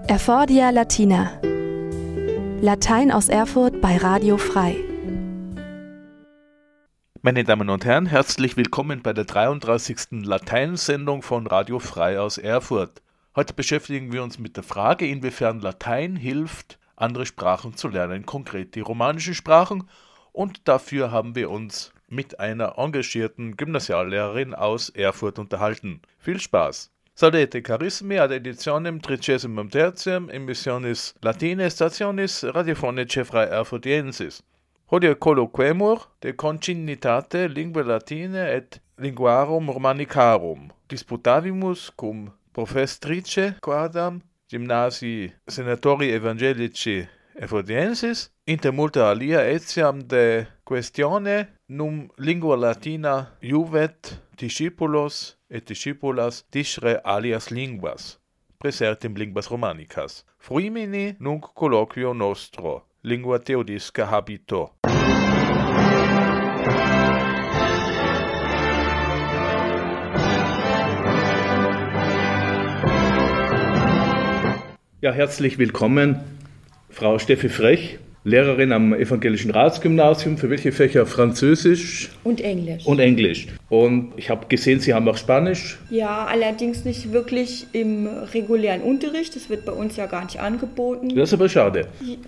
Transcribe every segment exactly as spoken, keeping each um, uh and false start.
Erfordia Latina. Latein aus Erfurt bei Radio Frei. Meine Damen und Herren, herzlich willkommen bei der dreiunddreißigsten Lateinsendung von Radio Frei aus Erfurt. Heute beschäftigen wir uns mit der Frage, inwiefern Latein hilft, andere Sprachen zu lernen, konkret die romanischen Sprachen. Und dafür haben wir uns mit einer engagierten Gymnasiallehrerin aus Erfurt unterhalten. Viel Spaß! Salute carissimi ad editionem trigesimum tertium emissionis latinae stationis radiofonicae Frei Erfurtiensis. Hodie colloquemur de concinitate linguae latinae et linguarum romanicarum. Disputavimus cum professtrice quadam gymnasii senatori evangelici Erfurtiensis inter multa alia etiam de questione num lingua latina juvet discipulos et discipulas discere alias linguas, praesertim linguas romanicas. Fruimini nunc colloquio nostro, lingua theodisca habito. Ja, herzlich willkommen, Frau Steffi Frech, Lehrerin am Evangelischen Ratsgymnasium. Für welche Fächer? Französisch? Und Englisch. Und Englisch. Und ich habe gesehen, Sie haben auch Spanisch? Ja, allerdings nicht wirklich im regulären Unterricht. Das wird bei uns ja gar nicht angeboten. Das ist aber schade.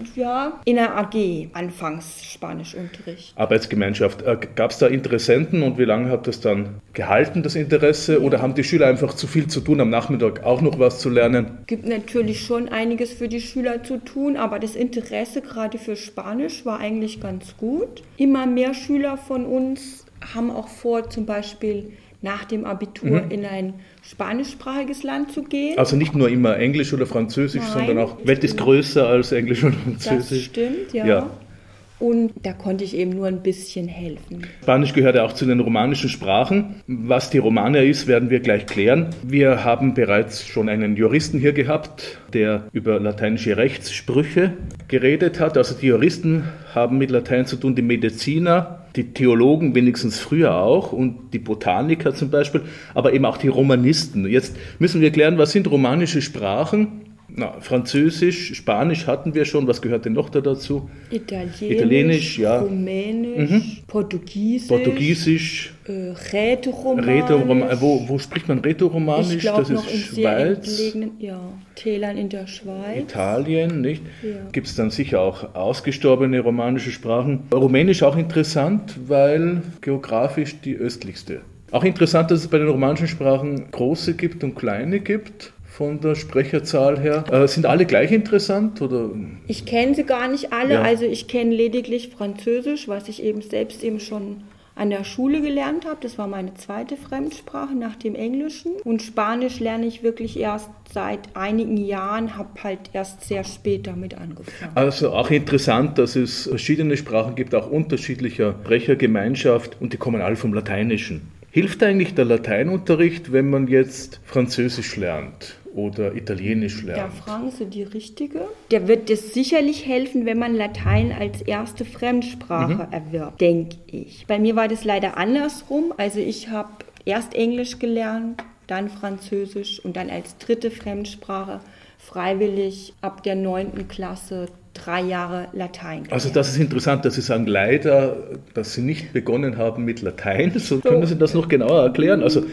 Ja, in der A G, anfangs Spanischunterricht. Arbeitsgemeinschaft. Gab es da Interessenten und wie lange hat das dann gehalten, das Interesse? Ja. Oder haben die Schüler einfach zu viel zu tun, am Nachmittag auch noch was zu lernen? Es gibt natürlich schon einiges für die Schüler zu tun, aber das Interesse gerade für Spanisch war eigentlich ganz gut. Immer mehr Schüler von uns haben auch vor, zum Beispiel nach dem Abitur mhm. in ein spanischsprachiges Land zu gehen. Also nicht nur immer Englisch oder Französisch, Nein, sondern auch, Welt ist größer als Englisch und Französisch. Das stimmt, ja. ja. Und da konnte ich eben nur ein bisschen helfen. Spanisch gehört ja auch zu den romanischen Sprachen. Was die Romane ist, werden wir gleich klären. Wir haben bereits schon einen Juristen hier gehabt, der über lateinische Rechtssprüche geredet hat. Also die Juristen haben mit Latein zu tun, die Mediziner, die Theologen wenigstens früher auch und die Botaniker zum Beispiel, aber eben auch die Romanisten. Jetzt müssen wir klären, was sind romanische Sprachen? Na, Französisch, Spanisch hatten wir schon. Was gehört denn noch da dazu? Italienisch, Italienisch ja. Rumänisch, mhm. Portugiesisch, Portugiesisch äh, Rätoromanisch. Rätoromanisch. Wo, wo spricht man Rätoromanisch? Ich glaube noch ist in Schweiz. sehr entlegenen ja, Tälern in der Schweiz. Italien, nicht? Ja. Gibt es dann sicher auch ausgestorbene romanische Sprachen. Rumänisch auch interessant, weil geografisch die östlichste. Auch interessant, dass es bei den romanischen Sprachen große gibt und kleine gibt. Von der Sprecherzahl her. Äh, sind alle gleich interessant? Oder? Ich kenne sie gar nicht alle. Ja. Also ich kenne lediglich Französisch, was ich eben selbst eben schon an der Schule gelernt habe. Das war meine zweite Fremdsprache nach dem Englischen. Und Spanisch lerne ich wirklich erst seit einigen Jahren, habe halt erst sehr spät damit angefangen. Also auch interessant, dass es verschiedene Sprachen gibt, auch unterschiedlicher Sprechergemeinschaft und die kommen alle vom Lateinischen. Hilft eigentlich der Lateinunterricht, wenn man jetzt Französisch lernt? Oder Italienisch lernt? Da fragen Sie die Richtige. Der wird es sicherlich helfen, wenn man Latein als erste Fremdsprache mhm. erwirbt, denke ich. Bei mir war das leider andersrum. Also ich habe erst Englisch gelernt, dann Französisch und dann als dritte Fremdsprache freiwillig ab der neunten Klasse drei Jahre Latein gelernt. Also das ist interessant, dass Sie sagen, leider, dass Sie nicht begonnen haben mit Latein. So, so. Können Sie das noch genauer erklären? Also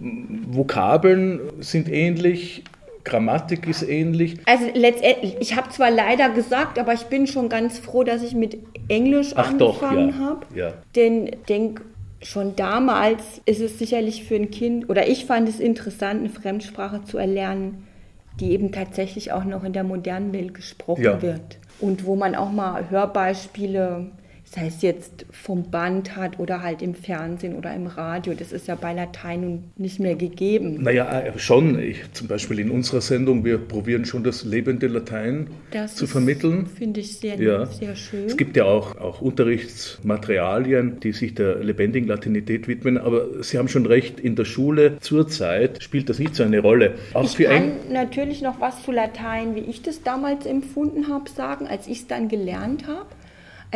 Vokabeln sind ähnlich, Grammatik ist ähnlich. Also letztendlich, ich habe zwar leider gesagt, aber ich bin schon ganz froh, dass ich mit Englisch Ach angefangen ja. habe. Ja. Denn denk, schon damals ist es sicherlich für ein Kind, oder ich fand es interessant, eine Fremdsprache zu erlernen, die eben tatsächlich auch noch in der modernen Welt gesprochen ja. wird. Und wo man auch mal Hörbeispiele, das heißt jetzt vom Band hat oder halt im Fernsehen oder im Radio. Das ist ja bei Latein nun nicht mehr gegeben. Naja, schon. Ich, zum Beispiel in unserer Sendung, wir probieren schon das lebende Latein das zu vermitteln. Finde ich sehr, ja. sehr schön. Es gibt ja auch, auch Unterrichtsmaterialien, die sich der lebendigen Latinität widmen. Aber Sie haben schon recht, in der Schule zurzeit spielt das nicht so eine Rolle. Auch ich für kann ein natürlich noch was zu Latein, wie ich das damals empfunden habe, sagen, als ich es dann gelernt habe.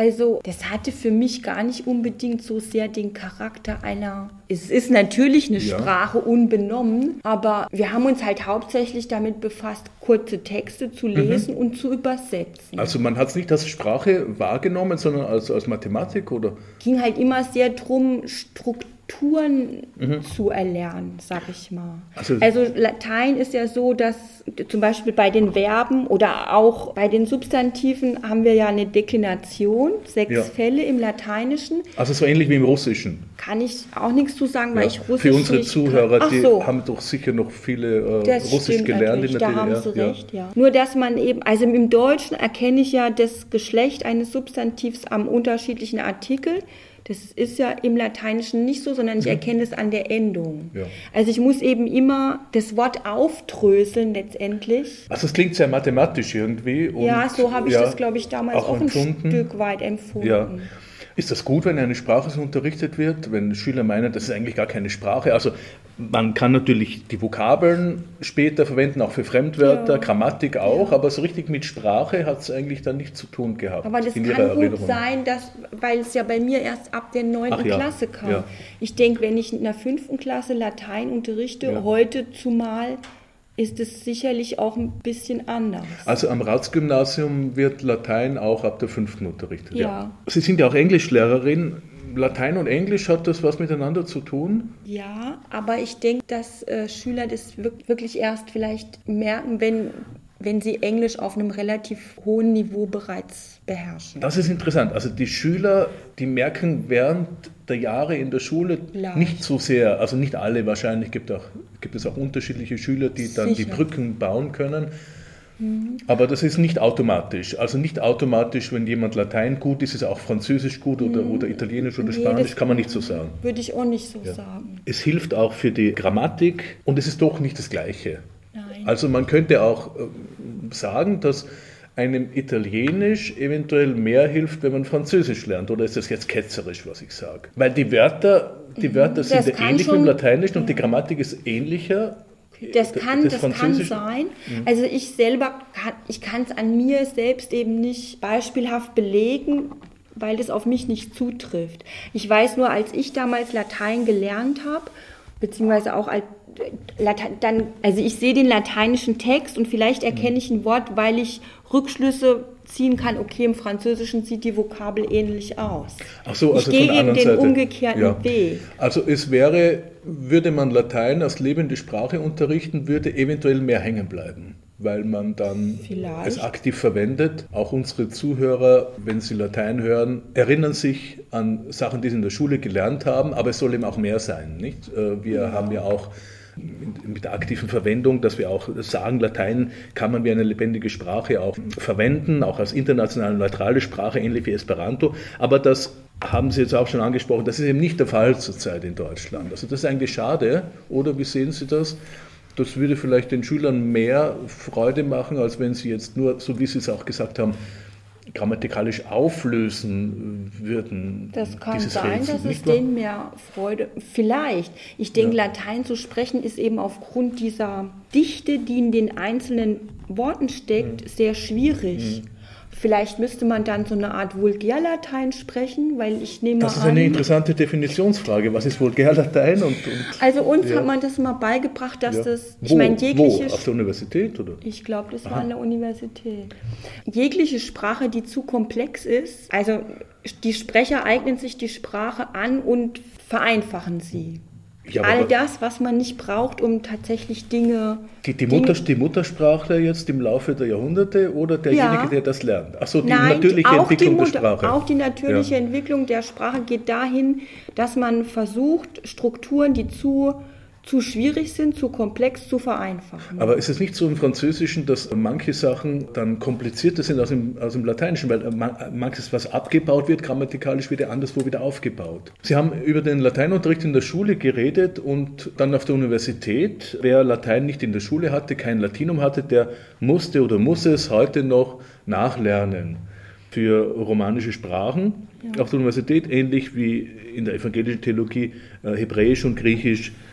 Also das hatte für mich gar nicht unbedingt so sehr den Charakter einer, es ist natürlich eine ja. Sprache unbenommen, aber wir haben uns halt hauptsächlich damit befasst, kurze Texte zu lesen mhm. und zu übersetzen. Also man hat es nicht als Sprache wahrgenommen, sondern als, als Mathematik, oder? Ging halt immer sehr drum, Strukturen mhm. zu erlernen, sag ich mal. Also, also Latein ist ja so, dass zum Beispiel bei den Verben oder auch bei den Substantiven haben wir ja eine Deklination, sechs ja. Fälle im Lateinischen. Also so ähnlich wie im Russischen. Kann ich auch nichts zu sagen, weil ja. ich Russisch Für unsere Zuhörer, kann. die so. haben doch sicher noch viele äh, Russisch gelernt in der da D D R. Da haben Sie recht, ja. ja. Nur, dass man eben, also im Deutschen erkenne ich ja das Geschlecht eines Substantivs am unterschiedlichen Artikel. Das ist ja im Lateinischen nicht so, sondern ich mhm. erkenne es an der Endung. Ja. Also ich muss eben immer das Wort aufdröseln letztendlich. Also es klingt sehr mathematisch irgendwie. Und ja, so habe ich ja, das, glaube ich, damals auch, auch ein Stück weit empfunden. Ja. Ist das gut, wenn eine Sprache so unterrichtet wird, wenn Schüler meinen, das ist eigentlich gar keine Sprache? Also man kann natürlich die Vokabeln später verwenden, auch für Fremdwörter, ja. Grammatik auch, ja. aber so richtig mit Sprache hat es eigentlich dann nichts zu tun gehabt. Aber das in kann Ihrer gut Erinnerung. sein, dass, weil es ja bei mir erst ab der neunten ja. Klasse kam. Ja. Ich denke, wenn ich in der fünften Klasse Latein unterrichte, ja. heute zumal, ist es sicherlich auch ein bisschen anders. Also am Ratsgymnasium wird Latein auch ab der fünften unterrichtet. Ja. ja. Sie sind ja auch Englischlehrerin. Latein und Englisch, hat das was miteinander zu tun? Ja, aber ich denke, dass äh, Schüler das wirklich erst vielleicht merken, wenn, wenn sie Englisch auf einem relativ hohen Niveau bereits beherrschen. Das ist interessant. Also die Schüler, die merken während der Jahre in der Schule Leicht. nicht so sehr, also nicht alle wahrscheinlich, gibt, auch, gibt es auch unterschiedliche Schüler, die dann Sicher. die Brücken bauen können. Aber das ist nicht automatisch. Also nicht automatisch, wenn jemand Latein gut ist, ist auch Französisch gut oder, oder Italienisch oder nee, Spanisch, kann man nicht so sagen. Würde ich auch nicht so ja. sagen. Es hilft auch für die Grammatik und es ist doch nicht das Gleiche. Nein. Also man könnte auch sagen, dass einem Italienisch eventuell mehr hilft, wenn man Französisch lernt. Oder ist das jetzt ketzerisch, was ich sage? Weil die Wörter, die Wörter sind ja ähnlich schon, mit dem Lateinischen ja. und die Grammatik ist ähnlicher. Das kann, das kann sein. Also ich selber, kann, ich kann es an mir selbst eben nicht beispielhaft belegen, weil das auf mich nicht zutrifft. Ich weiß nur, als ich damals Latein gelernt habe, beziehungsweise auch als Latein, dann, also ich sehe den lateinischen Text und vielleicht erkenne ich ein Wort, weil ich Rückschlüsse ziehen kann, okay, im Französischen sieht die Vokabel ähnlich aus. Ach so, also ich gehe eben den Seite. umgekehrten ja. Weg. Also es wäre, würde man Latein als lebende Sprache unterrichten, würde eventuell mehr hängen bleiben, weil man dann Vielleicht. es aktiv verwendet. Auch unsere Zuhörer, wenn sie Latein hören, erinnern sich an Sachen, die sie in der Schule gelernt haben, aber es soll eben auch mehr sein, nicht? Wir ja. haben ja auch mit der aktiven Verwendung, dass wir auch sagen, Latein kann man wie eine lebendige Sprache auch verwenden, auch als internationale neutrale Sprache, ähnlich wie Esperanto. Aber das haben Sie jetzt auch schon angesprochen, das ist eben nicht der Fall zurzeit in Deutschland. Also das ist eigentlich schade, oder wie sehen Sie das? Das würde vielleicht den Schülern mehr Freude machen, als wenn sie jetzt nur, so wie Sie es auch gesagt haben, grammatikalisch auflösen würden. Das kann sein, Rätsel, dass es denen mehr Freude, vielleicht. Ich denke, ja. Latein zu sprechen ist eben aufgrund dieser Dichte, die in den einzelnen Worten steckt, mhm. sehr schwierig. Mhm. Vielleicht müsste man dann so eine Art Vulgärlatein sprechen, weil ich nehme Das ist an, eine interessante Definitionsfrage. Was ist Vulgärlatein? Und, und, also uns ja. hat man das mal beigebracht, dass ja. das, ich wo, meine, jegliche... Wo? Auf der Universität, oder? Ich glaube, das Aha. war an der Universität. Jegliche Sprache, die zu komplex ist, also die Sprecher eignen sich die Sprache an und vereinfachen sie. Ja, all das, was man nicht braucht, um tatsächlich Dinge... Die, die, Mutter, die Muttersprachler jetzt im Laufe der Jahrhunderte oder derjenige, ja. der das lernt? Achso, die Nein, natürliche auch Entwicklung die Mutter, der Sprache. Auch die natürliche ja. Entwicklung der Sprache geht dahin, dass man versucht, Strukturen, die zu, zu schwierig sind, zu komplex zu vereinfachen. Aber ist es nicht so im Französischen, dass manche Sachen dann komplizierter sind als im, als im Lateinischen, weil manches, was abgebaut wird, grammatikalisch wird ja anderswo wieder aufgebaut. Sie haben über den Lateinunterricht in der Schule geredet und dann auf der Universität. Wer Latein nicht in der Schule hatte, kein Latinum hatte, der musste oder muss es heute noch nachlernen für romanische Sprachen. Ja. Auf der Universität, ähnlich wie in der evangelischen Theologie, Hebräisch und Griechisch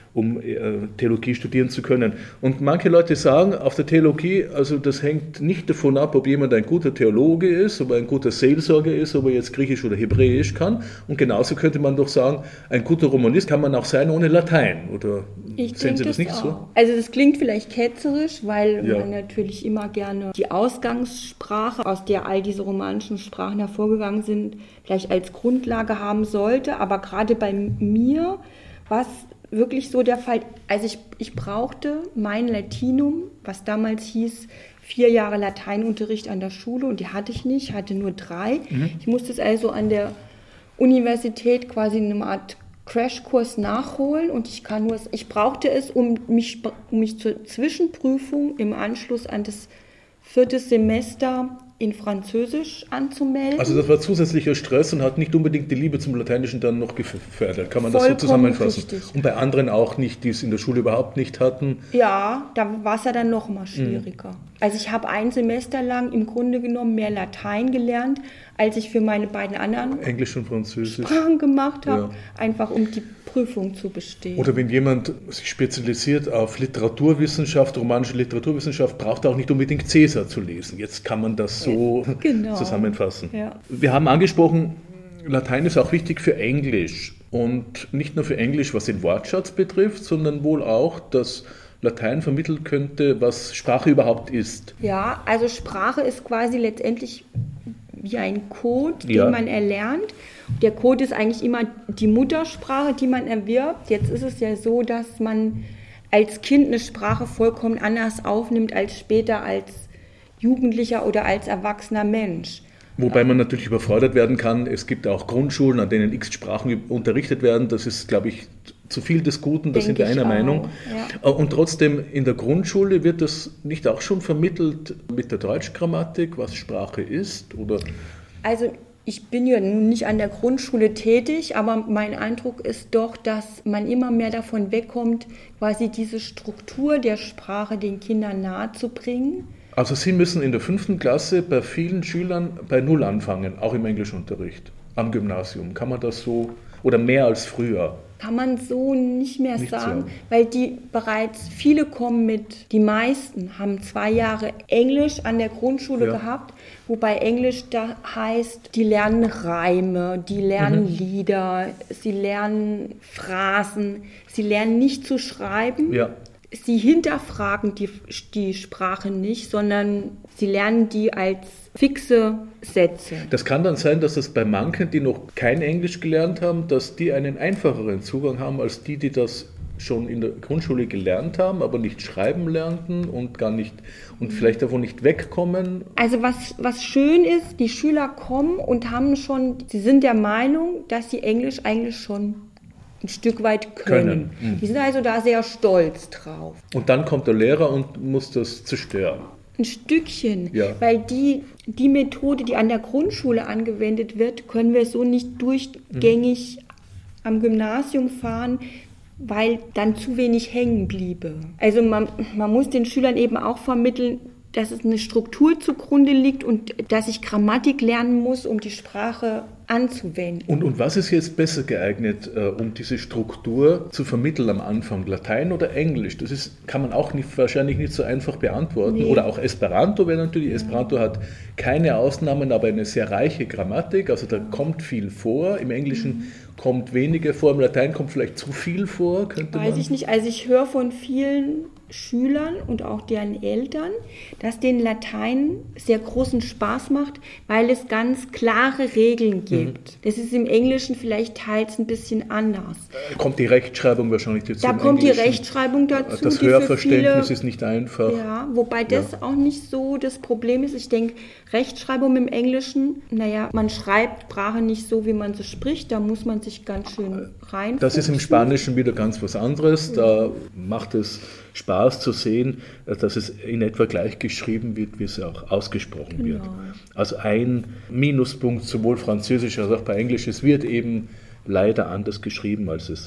um äh, Theologie studieren zu können. Und manche Leute sagen, auf der Theologie, also das hängt nicht davon ab, ob jemand ein guter Theologe ist, ob er ein guter Seelsorger ist, ob er jetzt Griechisch oder Hebräisch kann. Und genauso könnte man doch sagen, ein guter Romanist kann man auch sein ohne Latein. Oder ich sehen Sie das, das nicht auch. so? Also das klingt vielleicht ketzerisch, weil ja. man natürlich immer gerne die Ausgangssprache, aus der all diese romanischen Sprachen hervorgegangen sind, vielleicht als Grundlage haben sollte. Aber gerade bei mir war es wirklich so der Fall, also ich, ich brauchte mein Latinum, was damals hieß, vier Jahre Lateinunterricht an der Schule und die hatte ich nicht, hatte nur drei. Mhm. Ich musste es also an der Universität quasi in einer Art Crashkurs nachholen und ich kann nur, ich brauchte es, um mich, um mich zur Zwischenprüfung im Anschluss an das vierte Semester in Französisch anzumelden. Also das war zusätzlicher Stress und hat nicht unbedingt die Liebe zum Lateinischen dann noch gefördert. Kann man das Vollkommen so zusammenfassen? Richtig. Und bei anderen auch nicht, die es in der Schule überhaupt nicht hatten? Ja, da war es ja dann noch mal schwieriger. Mhm. Also ich habe ein Semester lang im Grunde genommen mehr Latein gelernt, als ich für meine beiden anderen Englisch und Französisch Sprachen gemacht habe, ja. einfach um die Prüfung zu bestehen. Oder wenn jemand sich spezialisiert auf Literaturwissenschaft, romanische Literaturwissenschaft, braucht er auch nicht unbedingt Caesar zu lesen. Jetzt kann man das so genau. zusammenfassen. Ja. Wir haben angesprochen, Latein ist auch wichtig für Englisch. Und nicht nur für Englisch, was den Wortschatz betrifft, sondern wohl auch, dass Latein vermitteln könnte, was Sprache überhaupt ist. Ja, also Sprache ist quasi letztendlich wie ein Code, den ja. man erlernt. Der Code ist eigentlich immer die Muttersprache, die man erwirbt. Jetzt ist es ja so, dass man als Kind eine Sprache vollkommen anders aufnimmt als später als Jugendlicher oder als erwachsener Mensch. Wobei man natürlich überfordert werden kann. Es gibt auch Grundschulen, an denen x Sprachen unterrichtet werden. Das ist, glaube ich, zu viel des Guten, da sind wir einer Meinung. Ja. Und trotzdem, in der Grundschule wird das nicht auch schon vermittelt mit der Deutschgrammatik, was Sprache ist? Oder? Also ich bin ja nun nicht an der Grundschule tätig, aber mein Eindruck ist doch, dass man immer mehr davon wegkommt, quasi diese Struktur der Sprache den Kindern nahezubringen. Also Sie müssen in der fünften Klasse bei vielen Schülern bei Null anfangen, auch im Englischunterricht, am Gymnasium. Kann man das so, oder mehr als früher? Kann man so nicht mehr nicht sagen, so. Weil die bereits, viele kommen mit, die meisten haben zwei Jahre Englisch an der Grundschule ja. gehabt, wobei Englisch da heißt, die lernen Reime, die lernen mhm. Lieder, sie lernen Phrasen, sie lernen nicht zu schreiben. Ja. Sie hinterfragen die, die Sprache nicht, sondern sie lernen die als fixe Sätze. Das kann dann sein, dass es bei manchen, die noch kein Englisch gelernt haben, dass die einen einfacheren Zugang haben als die, die das schon in der Grundschule gelernt haben, aber nicht schreiben lernten und gar nicht und vielleicht davon nicht wegkommen. Also was, was schön ist, die Schüler kommen und haben schon, sie sind der Meinung, dass sie Englisch eigentlich schon ein Stück weit können. können. Mhm. Die sind also da sehr stolz drauf. Und dann kommt der Lehrer und muss das zerstören. Ein Stückchen, ja. weil die, die Methode, die an der Grundschule angewendet wird, können wir so nicht durchgängig mhm. am Gymnasium fahren, weil dann zu wenig hängen bliebe. Also man, man muss den Schülern eben auch vermitteln, dass es eine Struktur zugrunde liegt und dass ich Grammatik lernen muss, um die Sprache anzuwenden. Und, und was ist jetzt besser geeignet, äh, um diese Struktur zu vermitteln am Anfang? Latein oder Englisch? Das ist, kann man auch nicht, wahrscheinlich nicht so einfach beantworten. Nee. Oder auch Esperanto wäre natürlich. Ja. Esperanto hat keine Ausnahmen, aber eine sehr reiche Grammatik. Also da kommt viel vor. Im Englischen mhm. kommt weniger vor. Im Latein kommt vielleicht zu viel vor. Könnte Weiß man. ich nicht. Also ich höre von vielen Schülern und auch deren Eltern, dass denen Latein sehr großen Spaß macht, weil es ganz klare Regeln gibt. Mhm. Das ist im Englischen vielleicht teils ein bisschen anders. Kommt die Rechtschreibung wahrscheinlich dazu? Da kommt Englischen. Die Rechtschreibung dazu. Das Hörverständnis viele, ist nicht einfach. Ja, wobei das ja. auch nicht so das Problem ist. Ich denke, Rechtschreibung im Englischen, naja, man schreibt Sprache nicht so, wie man sie spricht. Da muss man sich ganz schön rein. Das ist im Spanischen wieder ganz was anderes. Da macht es Spaß zu sehen, dass es in etwa gleich geschrieben wird, wie es auch ausgesprochen wird. Genau. Also ein Minuspunkt sowohl Französisch als auch bei Englisch, es wird eben leider anders geschrieben, als es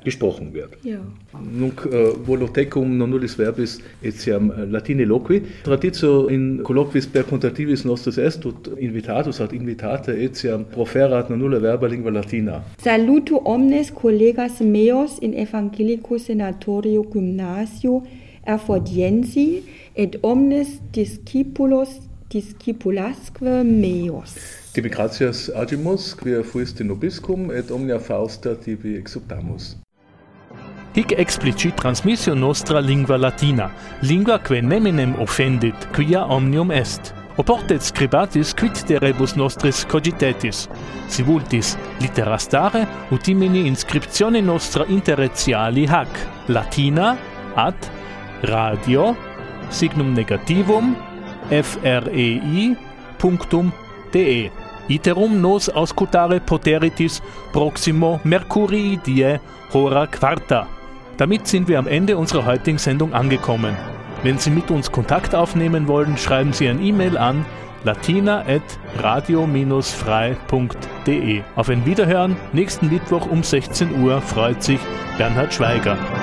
gesprochen wird. Ja. Nunc uh, volotecum nonnulis verbis etiam Latine loqui. Traditio in colloquis per contentivis nostris est, ut invitatus ad invitate etiam proferat nonnulla verba lingua latina. Saluto omnes collegas meos in Evangelico Senatorio Gymnasio Erfordiensi et omnes discipulos discipulasque meos. Tibi gratias agimus, quia fuiste nobiscum, et omnia fausta tibi exsultamus. Hic explicit transmissio nostra lingua latina, lingua que neminem offendit, quia omnium est. Oportet scribatis quid de rebus nostris cogitetis. Si vultis littera stare, utimini inscriptione nostra interretiali hac, latina, ad, radio, signum negativum, frei, punctum, de. Iterum nos auscultare poteritis proximo Mercurii die hora quarta. Damit sind wir am Ende unserer heutigen Sendung angekommen. Wenn Sie mit uns Kontakt aufnehmen wollen, schreiben Sie ein E-Mail an latina at radio dash frei punkt de. Auf ein Wiederhören nächsten Mittwoch um sechzehn Uhr freut sich Bernhard Schweiger.